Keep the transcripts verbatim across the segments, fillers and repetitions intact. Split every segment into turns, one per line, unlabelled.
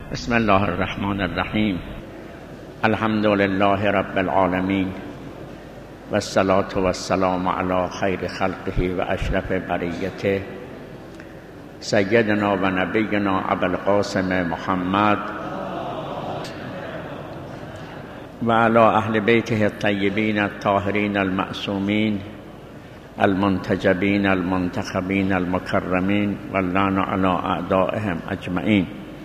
بسم الله الرحمن الرحیم. الحمد لله رب العالمین و الصلاة و السلام علی خیر خلقه و اشرف بریته سیدنا و نبینا ابوالقاسم محمد و علی اهل بیته الطیبین الطاهرین المعصومین المنتجبین المنتخبین المکرمین واللعن علی اعدائهم اجمعین.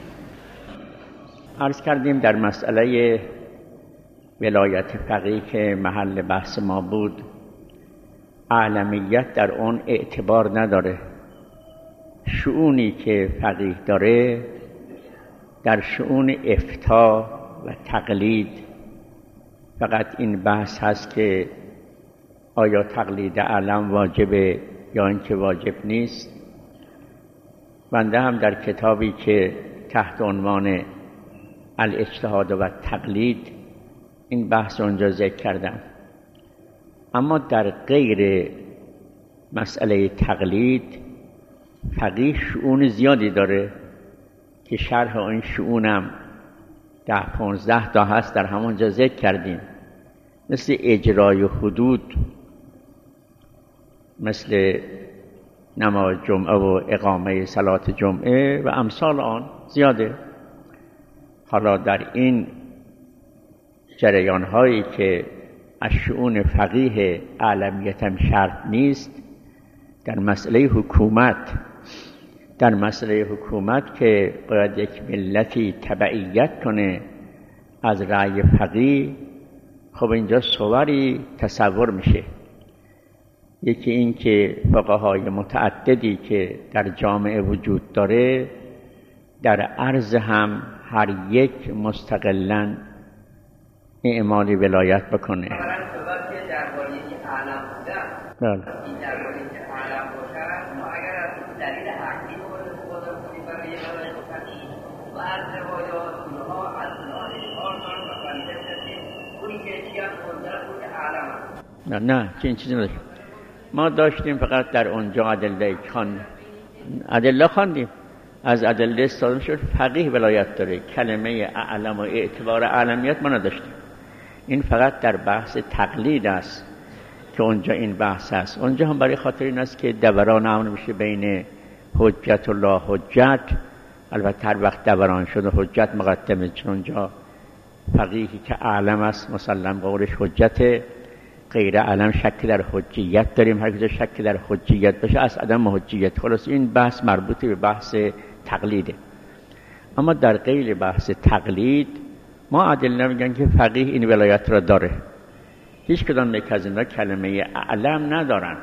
عرض کردیم در مسئله ولایت فقیه که محل بحث ما بود، اعلمیت در اون اعتبار نداره. شؤونی که فقیه داره در شؤون افتاء و تقلید فقط این بحث هست که آیا تقلید اعلم واجبه یا اینکه واجب نیست. بنده هم در کتابی که تحت عنوان الاجتهاد و تقلید این بحث اونجا ذکر کردم. اما در غیر مسئله تقلید فقیه شؤون زیادی داره که شرح این شؤونم ده پانزده تا هست، در همونجا ذکر کردیم، مثل اجرای حدود، مثل نماز جمعه و اقامه صلات جمعه و امثال آن زیاده. حالا در این جریان هایی که از شؤون فقیه اعلمیت هم شرط نیست، در مسئله حکومت در مسئله حکومت که باید یک ملتی تبعیت کنه از رأی فقیه، خب اینجا صوری تصور میشه. یکی این که فقهای متعددی که در جامعه وجود داره در عرض هم هر یک مستقلاً اعمال ولایت بکنه.
اولا صحبت که درباره این اعلم بودن، این درباره که اعلم باشن، ما اگر از دلیل عقلی مورد استفاده کنیم برای ولایت فقیه و از روایات اونها از اونها اشعار دارن و فهمیده می‌شیم اونی که چی هم منظر بود اعلم هست.
نه نه چنین چیزی نداشت. ما داشتیم فقط در اونجا ادله خواندیم، ادله خواندیم، از ادله استفاده شد فقیه ولایت داره. کلمه اعلم و اعتبار اعلمیت ما نداشتیم. این فقط در بحث تقلید است که اونجا این بحث است. اونجا هم برای خاطر این است که دوران امر میشه بین حجت و لا حجت. البته هر وقت دوران شد حجت مقدمه، چون اونجا فقیهی که اعلم است مسلم قولش حجت، غیر اعلم شک در حجیت داریم. هر کجا شک در حجیت باشه از عدم حجیت. خلاص این بحث مربوط به بحث تقلیده. اما در غیر بحث تقلید ما ادله میگن که فقیه این ولایت را داره. هیچ کدام یک از اینا کلمه اعلم ندارن.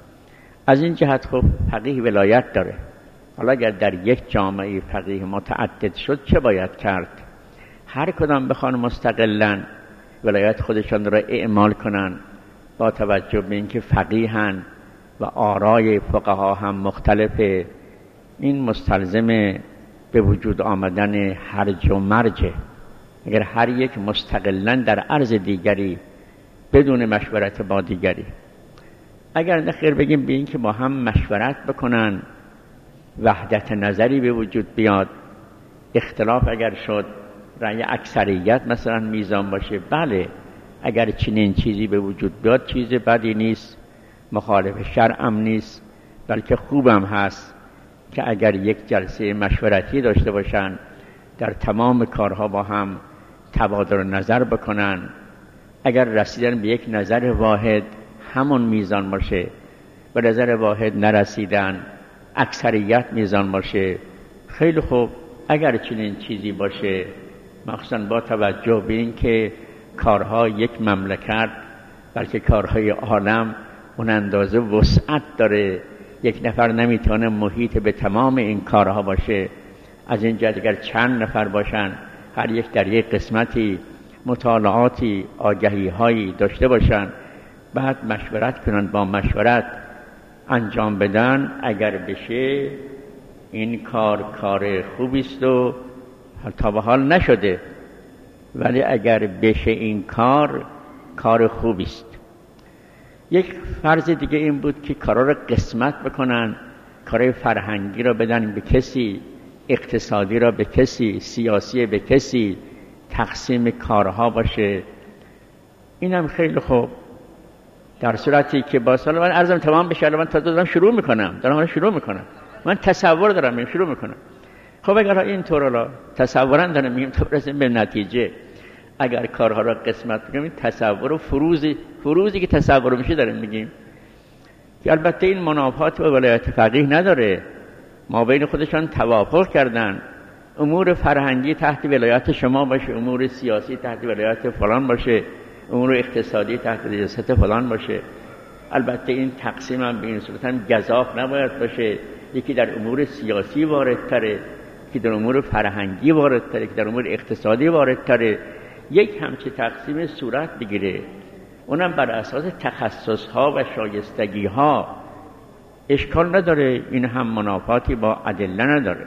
از این جهت خب فقیه ولایت داره. حالا اگر در یک جامعه فقیه متعدد شد چه باید کرد؟ هر کدام بخوان مستقلاً ولایت خودشان را اعمال کنن با توجه به اینکه فقیهن و آرای فقها هم مختلفه، این مستلزم به وجود آمدن هرج و مرجه. اگر هر یک مستقلاً در عرض دیگری بدون مشورت با دیگری، اگر نخیر بگیم به این که با هم مشورت بکنن، وحدت نظری به وجود بیاد، اختلاف اگر شد رأی اکثریت مثلا میزان باشه، بله اگر چنین چیزی به وجود بیاد چیز بدی نیست، مخالف شرعم نیست، بلکه خوبم هست که اگر یک جلسه مشورتی داشته باشن، در تمام کارها با هم تبادل نظر بکنن. اگر رسیدن به یک نظر واحد همون میزان باشه، به نظر واحد نرسیدن اکثریت میزان باشه، خیلی خوب. اگر چنین چیزی باشه، مخصوصا با توجه به این که کارها یک مملکت بلکه کارهای عالم اون اندازه وسعت داره، یک نفر نمیتونه محیط به تمام این کارها باشه. از این جهت اگر چند نفر باشن، هر یک در یک قسمتی مطالعاتی آگهی هایی داشته باشن، بعد مشورت کنن، با مشورت انجام بدن، اگر بشه این کار کار خوبی است و تا به حال نشده، ولی اگر بشه این کار کار خوبی است. یک فرض دیگه این بود که کارا رو قسمت بکنن، کارهای فرهنگی رو بدن به کسی، اقتصادی را به کسی، سیاسی به کسی، تقسیم کارها باشه. اینم خیلی خوب، در صورتی که با سال من عرضم تمام بشه، من تا دارم شروع میکنم دارم شروع میکنم من تصور دارم میگم شروع میکنم. خب اگر این طور تصورا دارم میگم تا برسیم به نتیجه، اگر کارها را قسمت بگم این تصور و فروزی فروزی که تصور میشه داریم میگیم که البته این منافات و ولایت فقیه نداره، ما بین خودشان توافق کردن امور فرهنگی تحت ولایت شما باشه، امور سیاسی تحت ولایت فلان باشه، امور اقتصادی تحت ریاست فلان باشه. البته این تقسیم هم به این صورت هم گزاف نباید باشه، یکی در امور سیاسی واردتره، یکی در امور فرهنگی واردتره، یکی در امور اقتصادی واردتره. یک همچه تقسیم صورت بگیره، اونم بر اساس تخصص ها و شایستگی ها، اشکال نداره، این هم منافاتی با ادله نداره.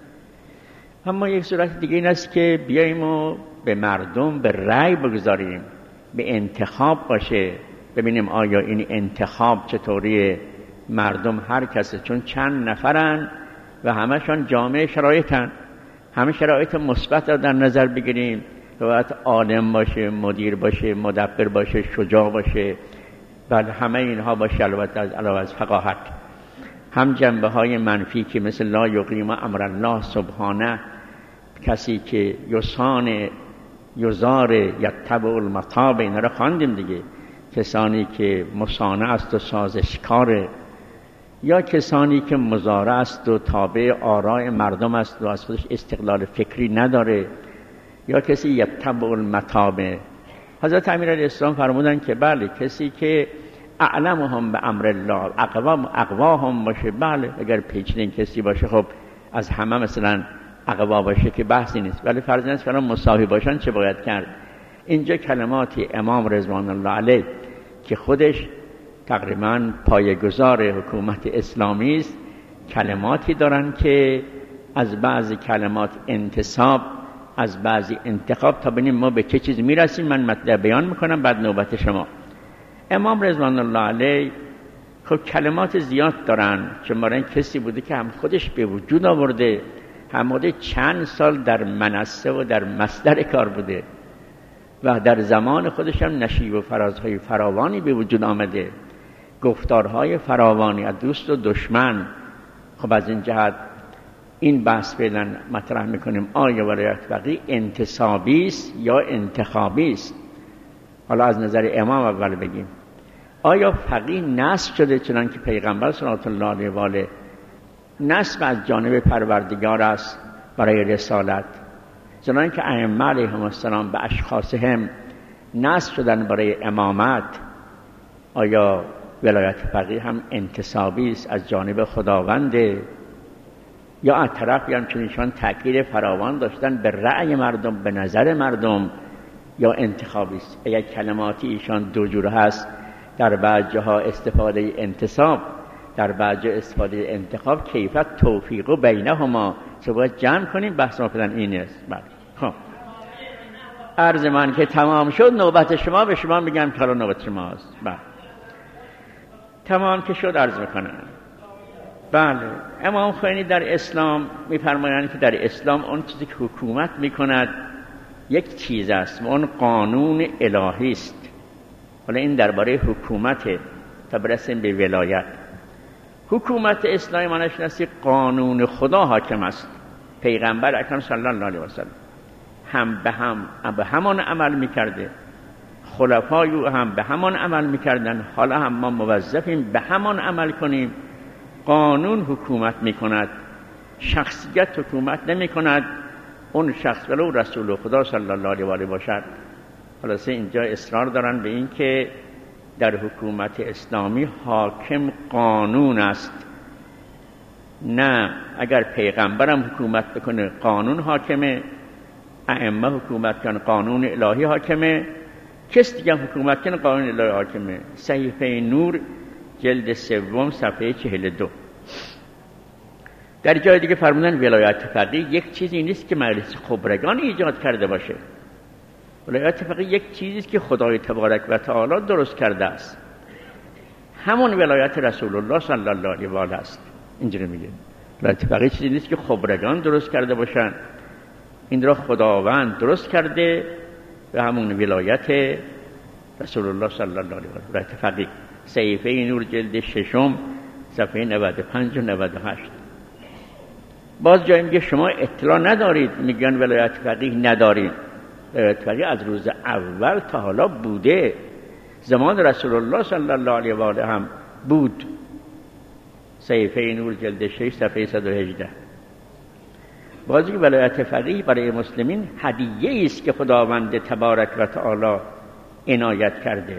اما یک صورت دیگه این است که بیاییم و به مردم به رأی بگذاریم، به انتخاب باشه، ببینیم آیا این انتخاب چطوریه. مردم هر کسی چون چند نفرن و همشان جامعه شرایطن، همه شرایط مثبت را در نظر بگیریم، باید عالم باشه، مدیر باشه، مدبر باشه، شجاع باشه، بله همه اینها باشه، البته از علاوه از فقاهت. هم جنبه های منفی که مثل لا یقیم امر الله سبحانه، کسی که یسان یزار یتبع المطاب، اینا رو خواندیم دیگه، کسانی که مصانع است و سازشکاره، یا کسانی که مزارع است و تابع آراء مردم است و از خودش استقلال فکری نداره، یا کسی یتبع المطاب. حضرت امیرعلیه السلام فرمودن که بله کسی که اعلمهم به امر الله، اقوام اقواهم باشه، بله اگر پیچیده کسی باشه خب از همه مثلا اقوا باشه که بحثی نیست، ولی فرض نیست که مساوی باشن چه باید کرد. اینجا کلماتی امام رضوان الله علیه که خودش تقریبا پایه‌گذار حکومت اسلامی است، کلماتی دارن که از بعضی کلمات انتصاب، از بعضی انتخاب، تا ببینیم ما به چه چیز میرسیم. من مطلب بیان میکنم بعد نوبت شما. امام رضوان الله علیه خب کلمات زیاد دارن، شماره کسی بوده که هم خودش به وجود آورده، هم بوده چند سال در منصه و در مصدر کار بوده و در زمان خودش هم نشیب و فرازهای فراوانی به وجود آمده، گفتارهای فراوانی از دوست و دشمن. خب از این جهت این بحث فعلا مطرح میکنیم آیا ولایت فقیه انتصابی است یا انتخابی است. حالا از نظر امام اول بگیم، آیا فقیه نصب شده چنان که پیغمبر صلوات الله علیه و آله نصب از جانب پروردگار است برای رسالت، چنان که ائمه علیهم السلام به اشخاصهم نصب شدن برای امامت؟ آیا ولایت فقیه هم انتصابی است از جانب خداونده، یا از طرفی هم چونیشان تأکید فراوان داشتن به رأی مردم، به نظر مردم، یا انتخابی است؟ اگر کلماتی ایشان دو جور هست، در بعض جاها استفاده انتصاب، در بعض جا استفاده انتخاب، کیفیت توفیق و بینهما. چه باید جمع کنیم؟ بحث ما فعلا این است. بله خب عرض من که تمام شد، نوبت شما. به شما میگم که حالا نوبت شماست. بله تمام که شد عرض میکنم. بله امام خمینی در اسلام میفرمایند که در اسلام اون چیزی که حکومت میکند یک چیز است و اون قانون الهی است. حالا این درباره حکومت تا برسیم به ولایت. حکومت اسلامی معنیش است قانون خدا حاکم است. پیغمبر اکرم صلی الله علیه و سلم هم به هم به همان عمل میکرده، خلفای او هم به همان عمل میکردن، حالا هم ما موظفیم به همان عمل کنیم. قانون حکومت میکند، شخصیت حکومت نمیکند. اون شخص ولو رسول خدا صلی الله علیه و آله باشد. خلاصه اینجا اصرار دارن به این که در حکومت اسلامی حاکم قانون است. نه اگر پیغمبرم حکومت بکنه قانون حاکمه، ائمه حکومت کنه قانون الهی حاکمه، کس دیگه حکومت کنه قانون الهی حاکمه. صحیفه نور جلد سوم صفحه چهل و دو. در جای دیگه فرمودن ولایت فقیه یک چیزی نیست که مجلس خبرگان ایجاد کرده باشه. ولایت فقیه یک چیزی است که خدای تبارک و تعالی درست کرده است. همون ولایت رسول الله صلی الله علیه و آله است. اینجوری میگه ولایت فقیه چیزی نیست که خبرگان درست کرده باشن، این را خداوند درست کرده به همون ولایت رسول الله صلی الله علیه و آله. ولایت فقیه صحیفه نور جلد ششم صفحه نود و پنج و نود و هشت. باز جایی میگه شما اطلاع ندارید، میگن ولایت فقیه نداریم. ولایت فقیه از روز اول تا حالا بوده، زمان رسول الله صلی الله علیه و آله هم بود. صحیفه نور جلد شش صفحه صد و هجده. بازی که ولایت فقیه برای مسلمین هدیه است که خداوند تبارک و تعالی عنایت کرده.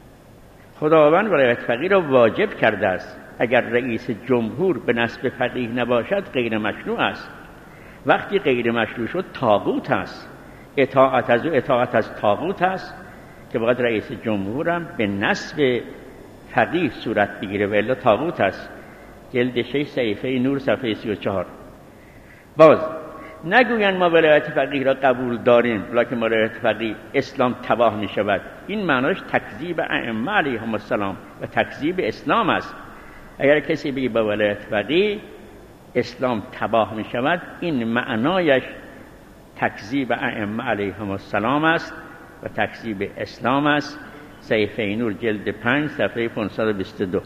خداوند ولایت فقیه را واجب کرده است. اگر رئیس جمهور به نسب فقیه نباشد غیر مشروع است. وقتی غیر مشروع شد طاغوت است. اطاعت از او اطاعت از طاغوت است که باید رئیس جمهور هم به نسب فقیه صورت بگیره و الا طاغوت است. جلد شش صحیفه نور صفحه سی و چهار. باز نگویند ما ولایت فقیه را قبول داریم لکن ما ولایت فقیه اسلام تباه می شود. این معناش تکذیب ائمه علیهم السلام و تکذیب اسلام است. اگر کسی بگه با ولایت فقیه اسلام تباه می شود، این معنایش تکذیب ائمه علیهم السلام است و تکذیب اسلام است. صحیفه نور جلد پنج صفحه پانصد و بیست و دو.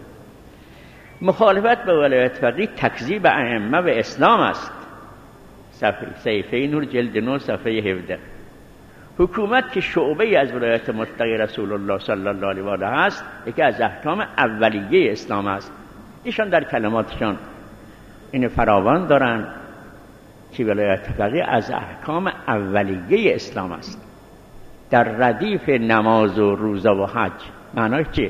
مخالفت با ولایت فقیه تکذیب ائمه و اسلام است. صحیفه نور جلد نه صفحه هفده. حکومت که شعبه از ولایت مطلقه رسول الله صلی الله علیه و آله است، یکی از احکام اولیه اسلام است. ایشان در کلماتشان این فراوان دارن که ولایت فقیه از احکام اولیه اسلام است. در ردیف نماز و روزه و حج. معناش چیه؟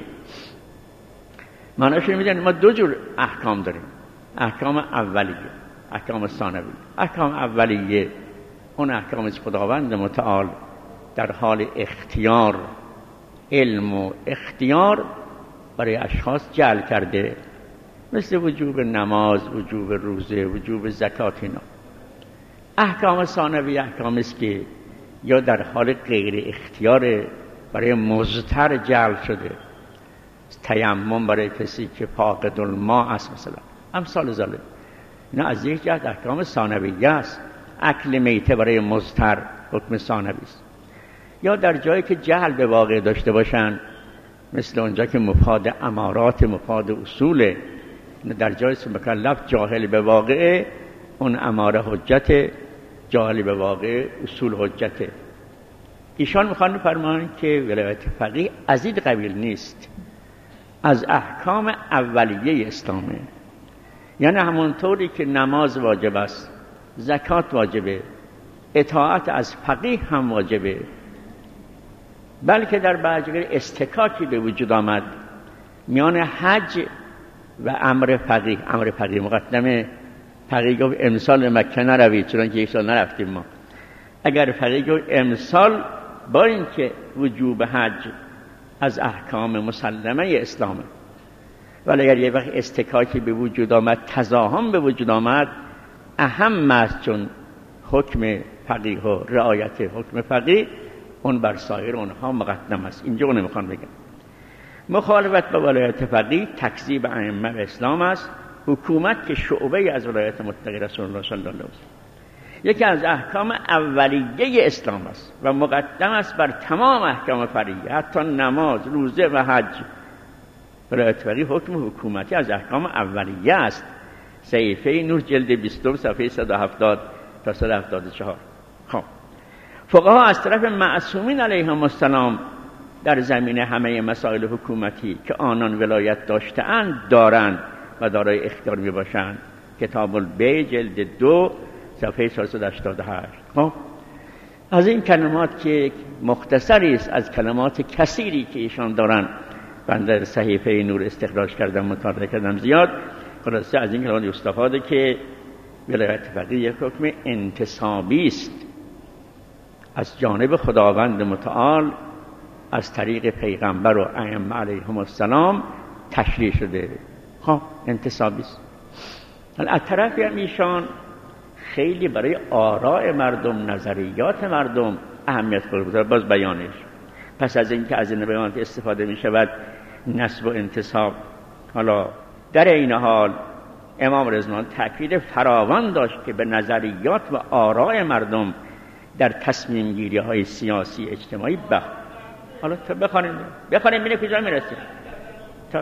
معناش میدونید ما دو جور احکام داریم. احکام اولیه، احکام ثانویه. احکام اولیه اون احکام از خداوند متعال در حال اختیار، علم و اختیار برای اشخاص جعل کرده، مثل وجوب نماز، وجوب روزه، وجوب زکات. اینا احکام ثانویه احکام است که یا در حال غیر اختیار برای مضطر جعل شده، تیمم برای کسی که فاقد الماء است مثلا، امثال ذلک. اینا از یک جهت احکام ثانویه است. اکل میته برای مضطر حکم ثانوی است. یا در جایی که جهل به واقع داشته باشن، مثل اونجا که مفاد امارات، مفاد اصول، در جایی که مکلف جاهل به واقع، اون اماره حجت، جاهل به واقع اصول حجت. ایشان میخوان فرمان که ولایت فقیه از این قبیل نیست، از احکام اولیه اسلامه. یعنی همونطوری که نماز واجب است، زکات واجبه، اطاعت از فقیه هم واجبه، بلکه در بعضی استکاکی به وجود آمد میان حج و امر فقیه. امر فقیه مقدمه. فقیه گفت امسال مکه نروید، چون که یک سال نرفتیم ما. اگر فقیه گفت امسال، با اینکه وجوب حج از احکام مسلمه اسلامه، ولی اگر یه وقت استکاکی به وجود آمد، تزاحم به وجود آمد، اهم است، چون حکم فقیه و رعایت حکم فقیه اون بر سایر اونها مقدم است. اینجا اون نمیخوان بگم. مخالفت با ولایت فقیه تکذیب ائمه و اسلام است. حکومت که شعبه از ولایت مطلقه رسول الله صلی الله علیه و آله یکی از احکام اولیه اسلام است و مقدم است بر تمام احکام فریعه، حتی نماز، روزه و حج. ولایت فقیه حکم حکومتی از احکام اولیه است. صحیفه نور جلد بیست صفحه صد و هفتاد تا صد و هفتاد و چهار. خب فقها از طرف معصومین علیهم السلام در زمینه همه مسائل حکومتی که آنان ولایت داشته‌اند دارند و دارای اختیار می باشند. کتاب البیع جلد دو صفحه چهارصد و هشتاد و هشت. خب از این کلمات که مختصری است از کلمات کثیری که ایشان دارن، من در صحیفه نور استخراج کردم، مطالعه کردم زیاد. خلاصه از این کلمات استفاده که ولایت فقیه یک حکم انتصابی است از جانب خداوند متعال از طریق پیغمبر و ائمه علیهم السلام تشریع شده. خب انتصابی است. از طرفی هم ایشان خیلی برای آراء مردم، نظریات مردم اهمیت قائل، باز بیانش. پس از اینکه از این بیان استفاده می شود نسب و انتصاب، حالا در این حال امام رضوان تاکید فراوان داشت که به نظریات و آراء مردم در تصمیم گیری های سیاسی اجتماعی بخ. حالا تا بخوانیم بخوانیم ببینیم کجا میرسیم. تا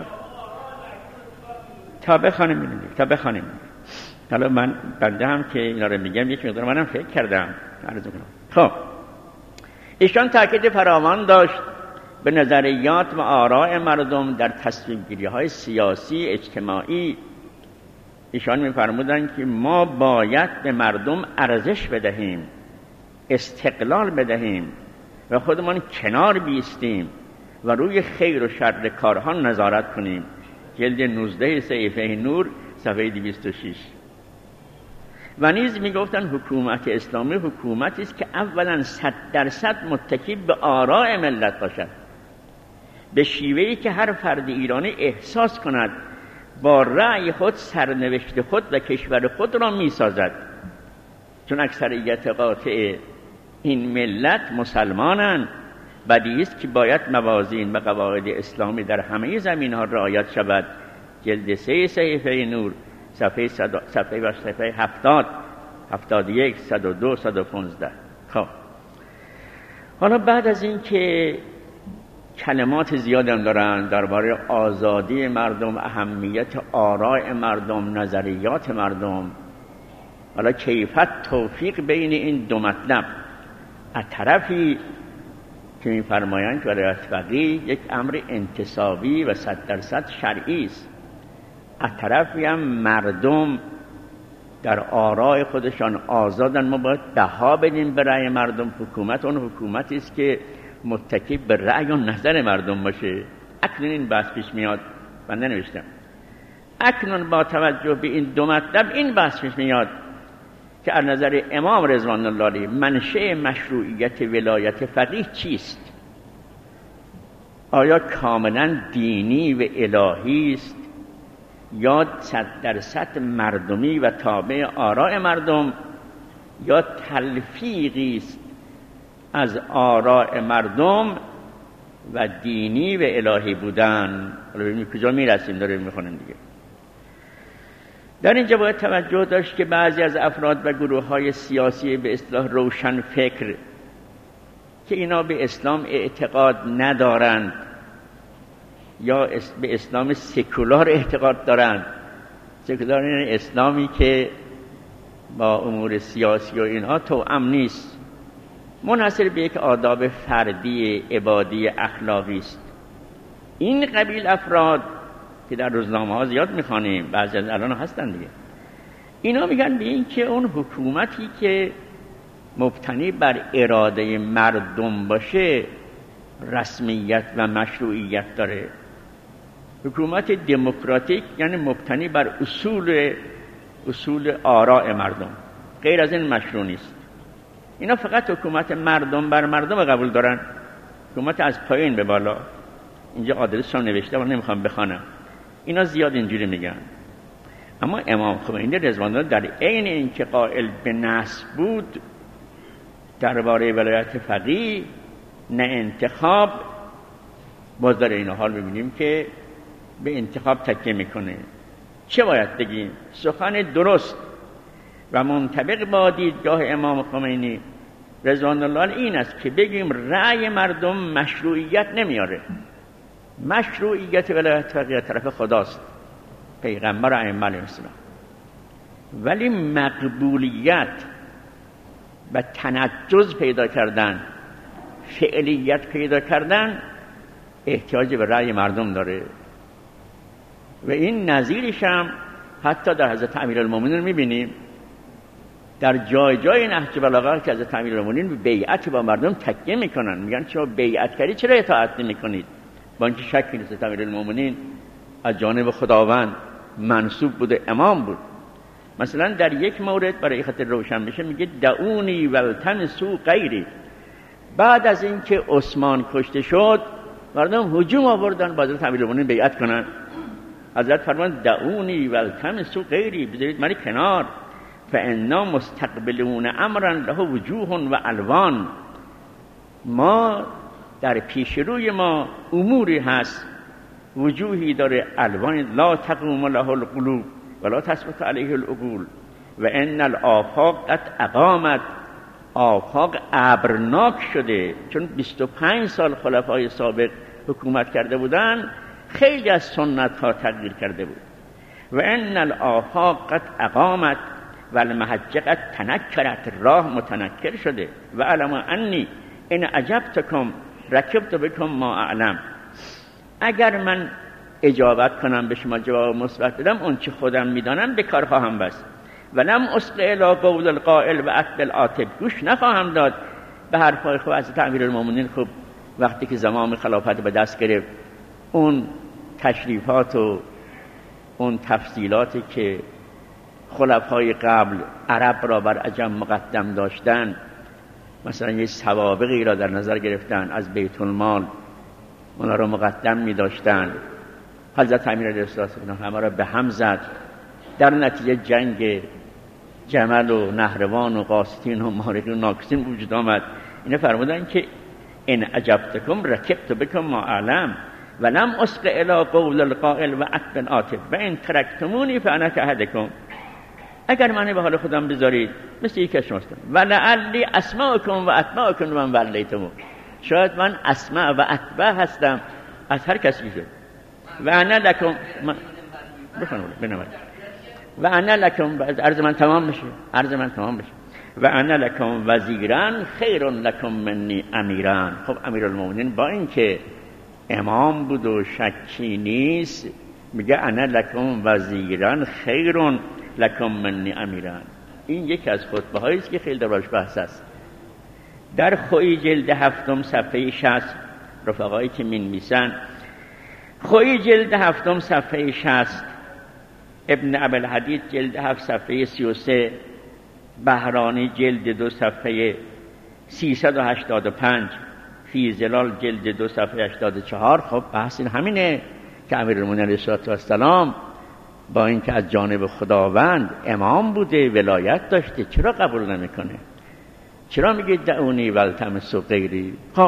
تا بخوانیم ببینیم تا بخوانیم. حالا من بنده هم که اینا رو میگم یک مقدار منم فکر کردم عرض کنم. خب ایشان تاکید فراوان داشت به نظریات و آراء مردم در تصمیم گیری های سیاسی اجتماعی. ایشان می‌فرمودند که ما باید به مردم ارزش بدهیم، استقلال بدهیم و خودمان کنار بیستیم و روی خیر و شر کارها نظارت کنیم. جلد نوزده صحیفه نور صفحه دویست و شش. و نیز میگفتند حکومت اسلامی حکومتی است که اولا صد درصد متکی به آراء ملت باشد، به شیوهی که هر فرد ایرانی احساس کند با رأی خود سرنوشت خود و کشور خود را میسازد، چون اکثریت قاطع این ملت مسلمانند. بدیهی است که باید موازین و قواعد اسلامی در همه زمین‌ها رعایت شود. جلد سه صحیفه نور صفحه صفحه و صفحه هفتاد، هفتاد و یک، صد و دو، صد و پانزده. خب حالا بعد از این که کلمات زیاد هم دارن درباره آزادی مردم، اهمیت آراء مردم، نظریات مردم، حالا کیفیت توفیق بین این دو مطلب. از طرفی که می‌فرمایند که ولایت فقیه یک امر انتصابی و صد درصد شرعی است، از طرفی هم مردم در آراء خودشان آزادن. ما باید بها بدیم به رأی مردم. حکومت اون حکومتی است که متکی به رأی و نظر مردم باشه. اکنون این بحث پیش میاد، من ننوشتم، اکنون با توجه به این دو مطلب این بحث پیش میاد که از نظر امام رضوان الله علیه منشأ مشروعیت ولایت فقیه چیست؟ آیا کاملا دینی و الهی است یا صد درصد مردمی و تابع آراء مردم، یا تلفیقی است از آراء مردم و دینی و الهی بودن؟ حالا ببینیم کجا میرسیم، داریم میخونیم دیگه. در اینجا باید توجه داشت که بعضی از افراد و گروه های سیاسی به اصطلاح روشن فکر که اینا به اسلام اعتقاد ندارند یا به اسلام سکولار اعتقاد دارند. سکولار یعنی اسلامی که با امور سیاسی و اینها توأم نیست، منحصر به یک آداب فردی عبادی اخلاقی است. این قبیل افراد که در روزنامه ها زیاد میخوانیم، بعضی از الان هستن دیگه، اینا میگن به این که اون حکومتی که مبتنی بر اراده مردم باشه رسمیت و مشروعیت داره. حکومت دموکراتیک یعنی مبتنی بر اصول اصول آراء مردم، غیر از این مشروع نیست. اینا فقط حکومت مردم بر مردم قبول دارن، حکومت از پایین به بالا. اینجا آدرسشون نوشته و نمیخوام بخوانم، اینا زیاد اینجوری میگن. اما امام خمینی رضوان الله در عین اینکه قائل به نصب بود درباره ولایت فقیه نه انتخاب، باز در این حال ببینیم که به انتخاب تکیه میکنه. چه باید بگیم؟ سخن درست و منطبق با دیدگاه امام خمینی رضوان الله این است که بگیم رأی مردم مشروعیت نمیاره. مشروعیت ولایت فقیه طرف خداست، پیغمبر ائمه علیهم السلام، ولی مقبولیت و تنجز پیدا کردن، فعلیت پیدا کردن احتیاج به رأی مردم داره. و این نظیرش هم حتی در حضرت امیرالمومنین میبینیم، در جای جای نهج بلاغه که حضرت امیرالمومنین به بیعت با مردم تکیه میکنن، میگن شما بیعت کردی چرا اطاعت نمیکنید؟ با اینکه شکی نیست حضرت امیرالمومنین از جانب خداوند منصوب بوده، امام بود. مثلا در یک مورد برای خاطر روشن بشه میگه دعونی والتمسوا غیری. بعد از اینکه عثمان کشته شد مردم هجوم آوردن با حضرت امیرالمومنین بیعت کنن. حضرت فرمان دعونی والتمسوا غیری، بذارید من کنار، فانا مستقبلون امرا له وجوه و الوان. ما در پیش روی ما اموری هست، وجوهی داره، الوان لا تقوم له القلوب ولا تثبت علیه العقول و ان الآفاق قد اقامت. آفاق ابرناک شده، چون بیست و پنج سال خلفای سابق حکومت کرده بودن، خیلی از سنت ها تغییر کرده بود. و ان الآفاق قد اقامت و المحجه قد تنکرت، راه متنکر شده. و علم انی ان عجبتکم رکبت بکم ما اعلم. اگر من اجابت کنم به شما جواب مثبت بدم، اون چه خودم میدانم به کار خواهم بست. ولم اسق الی قول القائل و اتب العاتب، گوش نخواهم داد به حرفای خوب حضرت امیرالمومنین. خوب وقتی که زمام خلافت به دست گرفت، اون تشریفات و اون تفصیلاتی که خلفای قبل عرب را بر عجم مقدم داشتن، مثلا یه سوابقی را در نظر گرفتن، از بیت المال اونا را مقدم می داشتن. حضرت امیر علیه السلام همه را به هم زد. در نتیجه جنگ جمل و نهروان و قاسطین و مارق و ناکسین وجود آمد. اینه فرمودن که ان عجبتکم رکبت بکم ما اعلم و لم اسق الی قول القائل و اتب العاتب و ان ترکتمونی فانا کاحدکم. اگر من به حال خودم بذارید مثل یک از شماستم. و لعلی اسمعکم و اتبعکم من ولیتم، شاید من اسمع و اتبع هستم از هر کسی شد. و انا لکم بفرمایید بنوید و انا لکم، عرض من تمام بشه عرض من تمام بشه و انا لکم وزیران خیر لکم منی امیران. خب امیرالمومنین با اینکه امام بود و شکی نیست، میگه انا لکم وزیران خیر لکم منی امیران. این یکی از خطبه هایی است که خیلی دربارش بحث است. در خوی جلد هفتم صفحه شصت، رفقایی که مینویسن، خوی جلد هفتم صفحه شصت، ابن ابوالحدید جلد هفت صفحه سی و سه، بهرانی جلد دو صفحه سیصد و هشتاد و پنج، فی ظلال جلد دو صفحه هشتاد و چهار. خب بحث این همینه که امیرالمومنین علیه السلام با اینکه از جانب خداوند امام بوده، ولایت داشته، چرا قبول نمیکنه؟ چرا میگه دعونی والتمسوا غیری؟ خب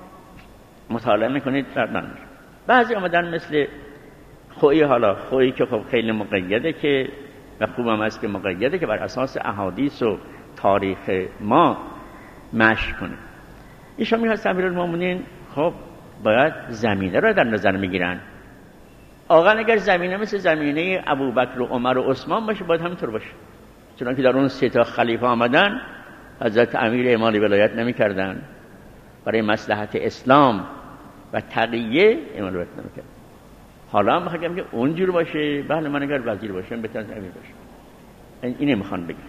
مطالعه میکنید بعد. بعضی آمدن مثل خویی، حالا خویی که خب خیلی مقیده که و خوبم است که مقیده که بر اساس احادیث و تاریخ ما مشی کنه. ایشون میگه امیرالمومنین خب باید زمینه را در نظر میگیرن. آقا اگر زمینه مثل زمینه ابوبکر و عمر و عثمان باشه، باید همینطور باشه. چون که در اون سه تا خلیفه آمدن، حضرت امیر اعمال ولایت نمی‌کردن، برای مصلحت اسلام و تقیه اعمال ولایت نمی‌کردن. حالا هم میگم که اونجور باشه، بله من اگر وزیر باشم بهتره امیر باشم. اینه میخوان بگم.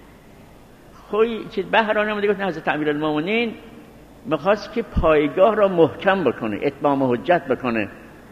خوی چیز بهرانه هم دیگه حضرت امیرالمومنین می‌خواست که پایگاه را محکم بکنه، اتمام حجت بکنه.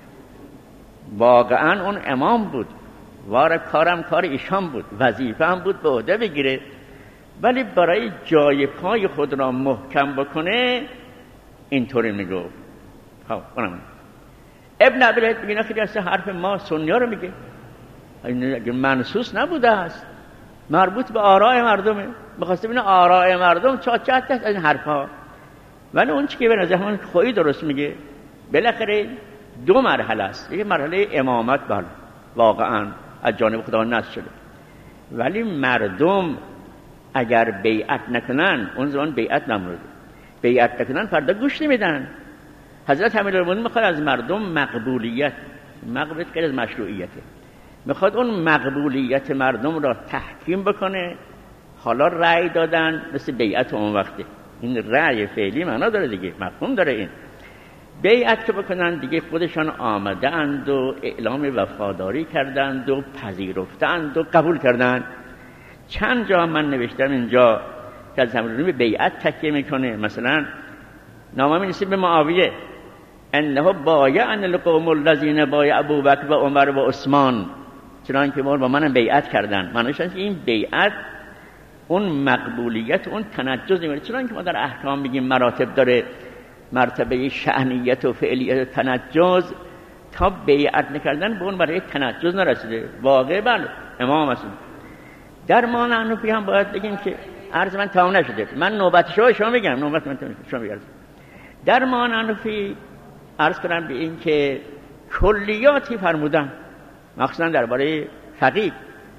واقعا اون امام بود، وار کارم کار ایشان بود، وظیفه هم بود به عهده بگیره، ولی برای جای پای خود را محکم بکنه اینطوری میگفت. خب اونم ابن ابیلهیت میگه خیلی از حرف ما سنیا رو میگه، اگه منصوص نبوده است، مربوط به آراء مردمه، می‌خواسته ببینه آراء مردم چه چه از این حرفا. ولی اون چیزی که به نظر من خویی درست میگه، بالاخره دو مرحله است. یک مرحله امامت، بله واقعا از جانب خدا نصب شده، ولی مردم اگر بیعت نکنن، اون زمان بیعت نمورده، بیعت نکنن فردا گوش نمیدن. حضرت امیرالمومنین میخواد از مردم مقبولیت، مقبولیت که از مشروعیته، میخواد اون مقبولیت مردم را تحکیم بکنه. حالا رأی دادن مثل بیعت اون وقته، این رأی فعلی معنا داره دیگه، مفهوم داره. این بیعت که بکنن دیگه خودشان آمده اند و اعلام وفاداری کردند و پذیرفتند و قبول کردند. چند جا من نوشتم اینجا که از همون به بیعت تکیه میکنه. مثلا نامه می‌نویسه به معاویه انه بایعن القوم الذین بایع ابوبکر و عمر و عثمان، چنانکه با منم بیعت کردن. معنیش اینه که این بیعت اون مقبولیت، اون تنجز نمیره. چنانکه ما در احکام میگیم مراتب داره، مرتبه شأنیت و فعلیت و تنجز، تا بیعت نکردن به اون برای تنجز نرسیده. واقع بله امام هستیم. در ما نحنفی هم باید بگیم که عرض من تمام نشده، من نوبت شما شما میگم، نوبت من تمام شما بگم. در ما نحنفی عرض کنم به این که کلیاتی فرمودن، مخصوصا درباره فقیه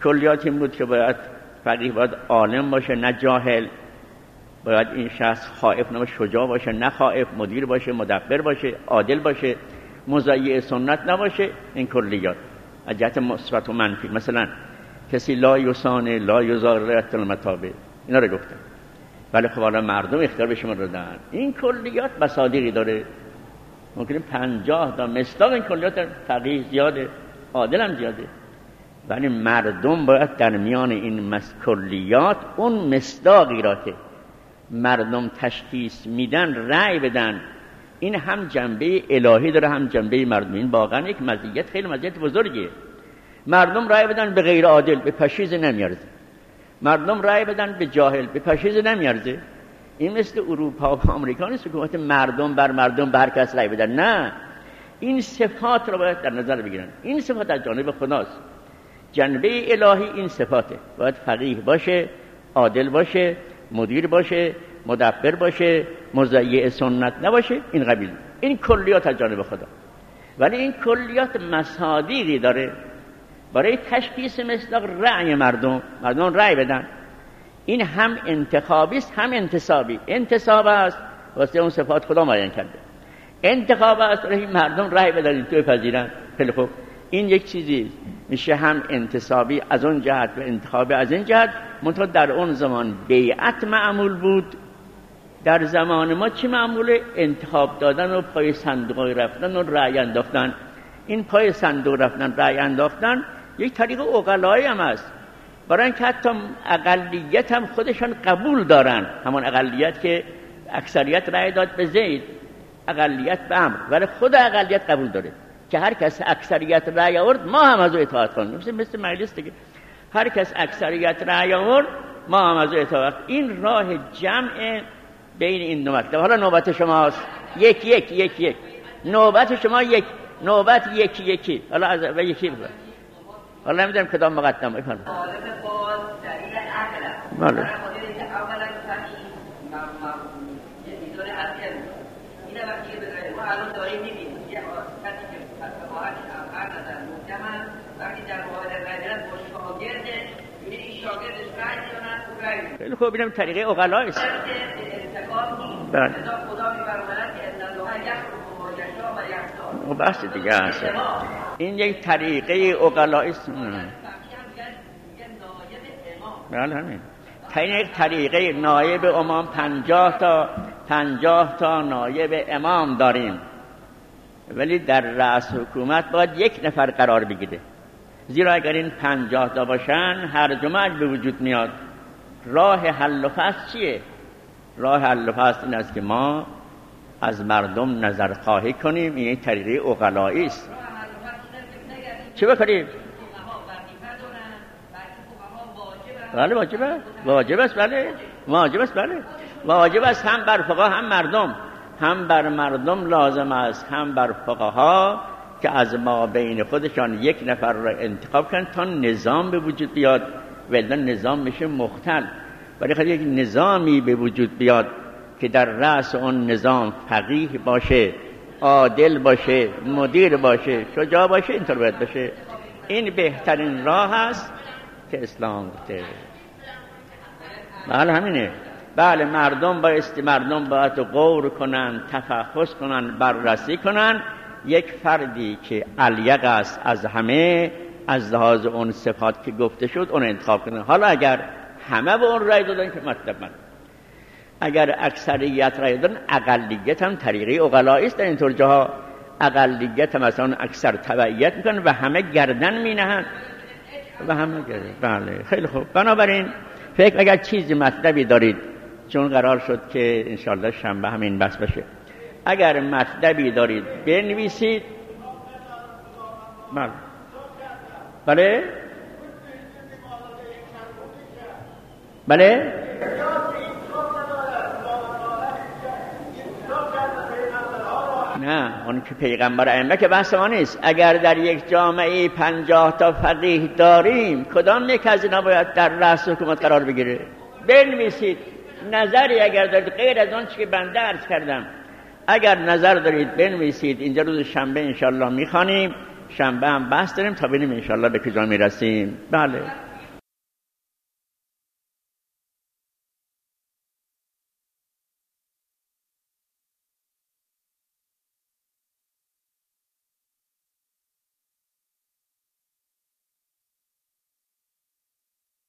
کلیات این بود که باید فقیه باید عالم باشه نه جاهل، باید این شخص خائف نه شجاع باشه نه خائف، مدیر باشه مدبر باشه عادل باشه، مضیع سنت نباشه. این کلیات از جهت مثبت و منفی. مثلا کسی لا یسانه لا یزارت المتابع، اینا رو گفتم. ولی خب حالا مردم اختیار به شما دادن. این کلیات مصادیقی داره، ممکنه پنجاه تا مصداق این کلیات. فقیه زیاده، عادل هم زیاده، ولی مردم باید در میان این کلیات اون مصداقی را که مردم تشخیص میدن رأی بدن. این هم جنبه الهی داره هم جنبه مردمی. این واقعا یک مزیت خیلی مزیت بزرگیه. مردم رأی بدن به غیر عادل، به پشیز نمیارزه. مردم رأی بدن به جاهل، به پشیز نمیارزه. این مثل اروپا و آمریکا نیست که مردم بر مردم به هر کس رأی بدن. نه، این صفات رو باید در نظر بگیرن. این صفات از جانب خداست، جنبه الهی این صفاته. باید فقیه باشه، عادل باشه، مدیر باشه، مدبر باشه، مضیع سنت نباشه. این قبیل این کلیات از جانب خدا. ولی این کلیات مصادیقی داره برای تشخیص مصداق رأی مردم. مردم رأی بدن. این هم انتخابی است هم انتصابی. انتصاب است واسه اون صفات خدا معین کرده، انتخاب است برای مردم رأی بدن تو بپذیرن. خیلی خوب، این یک چیزی میشه هم انتصابی از اون جهت و انتخابی از این جهت. منتها در اون زمان بیعت معمول بود، در زمان ما چی معموله؟ انتخاب دادن و پای صندوق رفتن و رأی انداختن. این پای صندوق رفتن رأی انداختن یک طریق عقلایی هم است، برای اینکه حتی اقلیت هم خودشان قبول دارن. همون اقلیت که اکثریت رأی داد به زید، اقلیت به امر، ولی خود اقلیت قبول داره که هر کس اکثریت رأی آورد ما هم از او اطاعت کنیم. مثل مثل مجلس دیگه، هر کس اکثریت رأی آورد ما هم از او اطاعت. این راه جمع بین این دو مکتب. حالا نوبت شماست. یک یک یک یک نوبت شما یک نوبت یکی یکی. حالا از و یکی بود. حالا نمیدونم کدام مقدم بفرمایید. بله. خیلی خوب، اینم طریقه عقلایی است. بله. او بحث دیگه است. این یک طریقه عقلایی است. بله همین. این یک طریقه نایب امام. پنجاه تا پنجاه تا نایب امام داریم، ولی در رأس حکومت باید یک نفر قرار بگیره. زیرا اگر این پنجاه تا باشن هر جمعه به وجود میاد. راه حل و فصل چیه؟ راه حل و فصل این است که ما از مردم نظر خواهی کنیم. این طریقه عقلایی است. چه بکنیم؟ بله واجبه، واجب است. بله واجب است. بله واجب است، هم بر فقها هم مردم. هم بر مردم لازم است هم بر فقها که از ما بین خودشان یک نفر را انتخاب کنند تا نظام به وجود بیاد. ولی نظام میشه مختل. ولی خیلی یک نظامی به وجود بیاد که در رأس اون نظام فقیه باشه، عادل باشه، مدیر باشه، شجاع باشه. اینطور باید باشه. این بهترین راه است که اسلام گفته. بله همینه. بله مردم بایستی مردم باید غور کنن، تفحص کنن، بررسی کنن. یک فردی که الیق است از همه از لحاظ اون صفات که گفته شد اون انتخاب کنن. حالا اگر همه به اون رأی دادن که مطلب من، اگر اکثریت رأی دادن، اقلیت هم طریقه عقلایی است. در اینطور جاها اقلیت هم مثلا اکثر تبعیت میکنن و همه گردن مینهن و همه گردن. بله خیلی خوب. بنابراین فکر اگر چیزی مطلبی دارید، چون قرار شد که انشالله شنبه همین بس بشه، اگر مطلبی دارید بنویسید. بله بله بله نه، اون که پیغمبر ائمه که بحث ما نیست. اگر در یک جامعه پنجاه تا فقیه داریم، کدام یک از اینا باید در رأس حکومت قرار بگیره؟ بنویسید. نظری اگر دارید غیر از اون چی که بنده عرض کردم، اگر نظر دارید بنویسید. اینجا روز شنبه انشالله میخوانیم. شنبه هم بحث داریم تا ببینیم انشالله به کجا میرسیم. بله